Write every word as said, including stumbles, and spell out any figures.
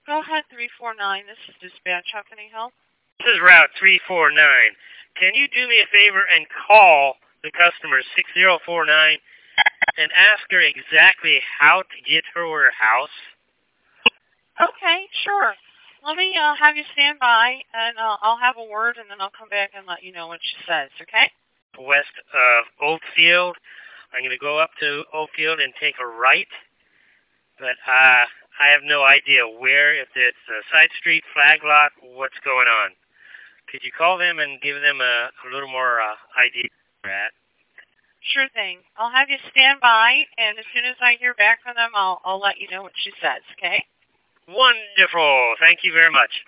Go ahead, three four nine. This is dispatch. How can I help? This is Route three four nine. Can you do me a favor and call the customer six zero four nine and ask her exactly how to get to her house? Okay, sure. Let me uh, have you stand by, and uh, I'll have a word, and then I'll come back and let you know what she says, okay? West of Oakfield. I'm going to go up to Oakfield and take a right, but uh, I have no idea where, if it's a side street, flag lot, what's going on. Could you call them and give them a, a little more uh, idea where they're at? Sure thing. I'll have you stand by, and as soon as I hear back from them, I'll, I'll let you know what she says, okay? Wonderful. Thank you very much.